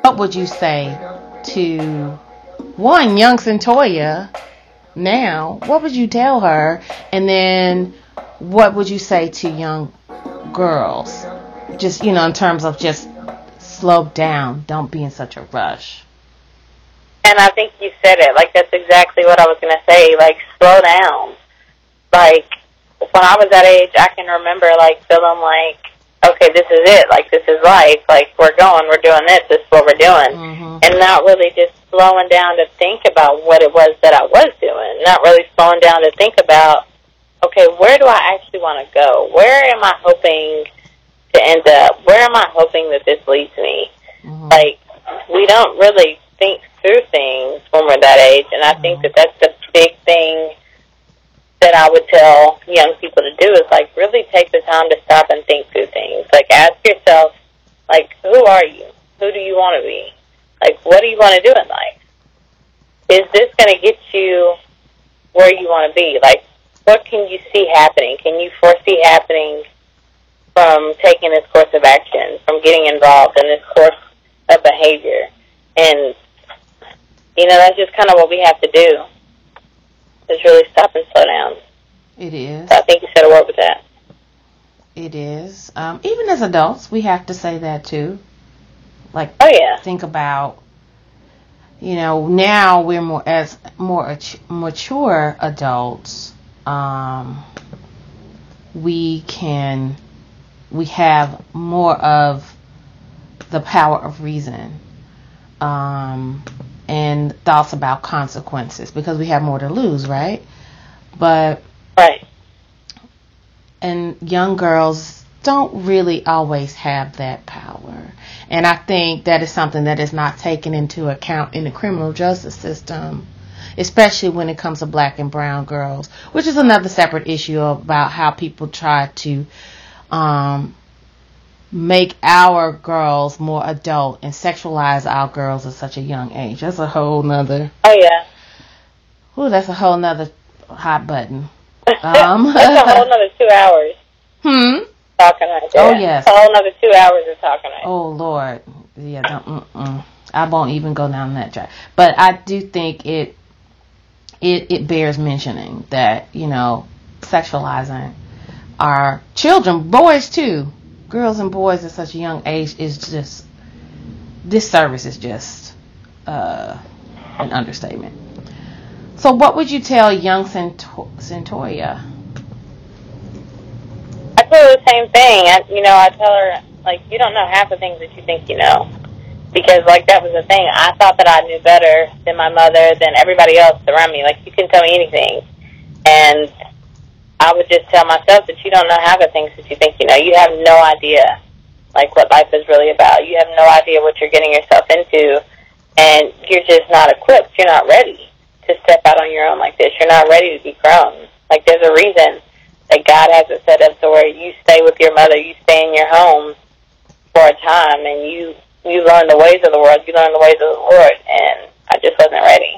what would you say to one young Centoya now? What would you tell her? And then what would you say to young girls? Just, in terms of just slow down. Don't be in such a rush. And I think you said it. Like, that's exactly what I was going to say. Like, slow down. Like, when I was that age, I can remember, like, feeling like, okay, this is it. Like, this is life. Like, we're doing this. This is what we're doing. Mm-hmm. And not really just slowing down to think about what it was that I was doing. Not really slowing down to think about, okay, where do I actually want to go? Where am I hoping to end up? Where am I hoping that this leads me? Mm-hmm. Like, we don't really think through things when we're that age, and I think that that's the big thing that I would tell young people to do is, like, really take the time to stop and think through things. Like, ask yourself, like, who are you? Who do you want to be? Like, what do you want to do in life? Is this going to get you where you want to be? Like, what can you see happening? Can you foresee happening from taking this course of action, from getting involved in this course of behavior? And, that's just kind of what we have to do, is really stop and slow down. It is. So I think you said a word with that. It is. Even as adults, we have to say that too. Like, oh yeah, think about, now we're more mature adults. We have more of the power of reason, and thoughts about consequences because we have more to lose, right? But right. And young girls don't really always have that power. And I think that is something that is not taken into account in the criminal justice system, especially when it comes to black and brown girls, which is another separate issue about how people try to make our girls more adult and sexualize our girls at such a young age. That's a whole nother... Oh, yeah. Ooh, that's a whole nother hot button. That's a whole nother 2 hours. Talking right there. Oh, yes. A whole nother 2 hours of talking right. Oh, Lord. Yeah, I won't even go down that track. But I do think it bears mentioning that, sexualizing our children, boys too, girls and boys at such a young age is just, this service is just an understatement. So what would you tell young Centoya? I tell her the same thing. I tell her, like, you don't know half the things that you think you know. Because, like, that was the thing. I thought that I knew better than my mother, than everybody else around me. Like, you can tell me anything. And I would just tell myself that you don't know half the things that you think you know. You have no idea, like, what life is really about. You have no idea what you're getting yourself into. And you're just not equipped. You're not ready to step out on your own like this. You're not ready to be grown. Like, there's a reason that God has it set up to where you stay with your mother, you stay in your home for a time, and you learn the ways of the world, you learn the ways of the Lord, and I just wasn't ready.